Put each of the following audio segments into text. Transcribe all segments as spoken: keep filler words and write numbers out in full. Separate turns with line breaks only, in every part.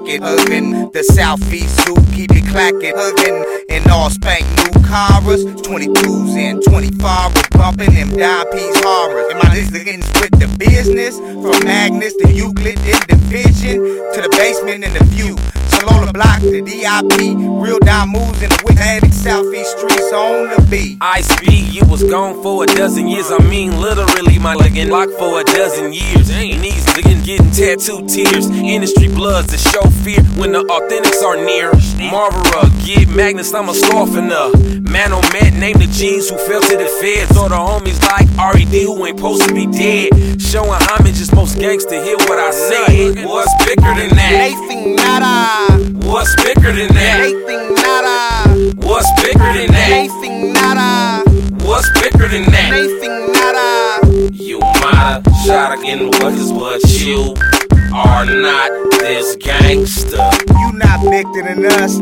jacket, hugging the Southeast Zoo, keep it clacking, hugging in all spank new cars, twenty-twos and twenty-five, we're bumping them dime piece horrors. And my niggas with the business, from Magnus to Euclid in Division to the basement and the view. Lola Block, the D I P, real dime moves in the Atlantic Southeast streets on the beat.
Ice B, you was gone for a dozen years. I mean, literally, my leggin' locked for a dozen years. And these niggas getting tattooed tears. Industry bloods that show fear when the authentics are near. Marlboro, get Magnus, I'm a softener. Man on man, name the G's who fell to the feds. Or the homies like R E D who ain't supposed to be dead. Showing homage is most gangster, hear what I said. What's bigger than that?
Anything nada.
What's bigger than that?
Anything nada.
What's bigger than that?
Anything nada.
What's bigger than that?
Anything nada.
You might have shot again workers, but you are not this gangster.
You not bigger than us.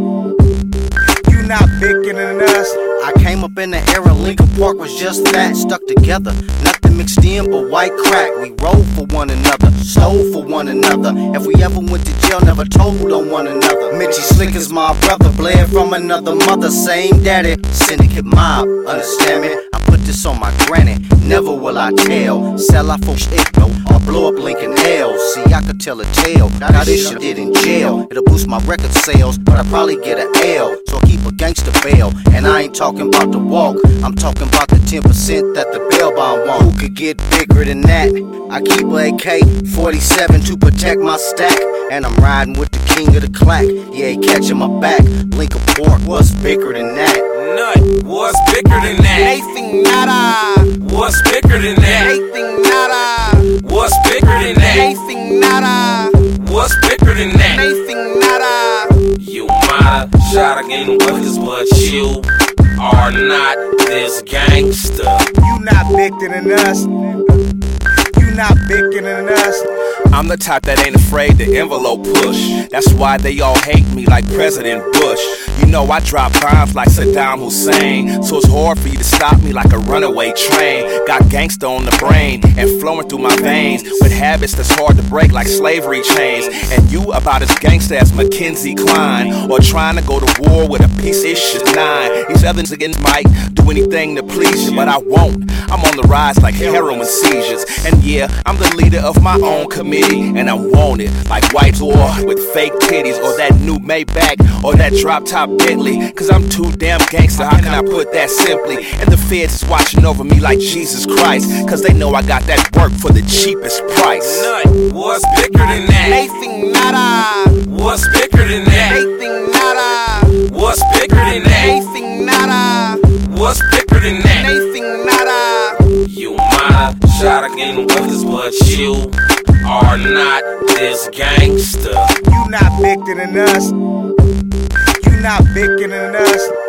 You not bigger than us.
I came up in the era, Lincoln Park was just that, stuck together, nothing mixed in but white crack. We rode for one another, stole for one another. If we ever went to jail, never told on one another. Mitchie Slick is my brother, bled from another mother, same daddy. Syndicate mob, understand me? I put this on my granny, never will I tell. Sell out for shit, no, or blow up Lincoln L. See, I could tell a tale, now this shit did in jail. It'll boost my record sales, but I probably get an L. So I keep a gangster bail, and I ain't talking about the walk, I'm talking about the ten percent that the bail bond want. Who could get bigger than that? I keep a A K forty-seven to protect my stack, and I'm riding with the king of the clack. Yeah, he catching my back. Lincoln Park, what's bigger than that?
Nut, what's bigger than that?
Anything nada.
What's bigger than that?
Anything nada.
What's bigger than that?
Anything nada.
What's bigger than that?
Anything nada.
You might have shot again workers, but you are not this gangster.
You not bigger than us. You not bigger than us.
I'm the type that ain't afraid to envelope push. That's why they all hate me like President Bush. You know I drop bombs like Saddam Hussein, so it's hard for you to stop me like a runaway train. Got gangster on the brain and flowing through my veins, with habits that's hard to break like slavery chains. And you about as gangster as Mackenzie Klein, or trying to go to war with a piece of shit nine. These others against might do anything to please you, but I won't. I'm on the rise like heroin seizures. And yeah, I'm the leader of my own committee, and I'm wanted like white dwarf with fake titties, or that new Maybach, or that drop top Bentley. Cause I'm too damn gangster, how can I put that simply? And the feds is watching over me like Jesus Christ, cause they know I got that work for the cheapest price.
Nut, what's bigger than that?
Anything nada.
What's bigger than that?
Anything nada.
What's bigger than that?
Anything nada.
What's bigger than that?
Anything nada.
You might have shot again workers, but you are not this gangster.
You not bigger than us. You not bigger than us.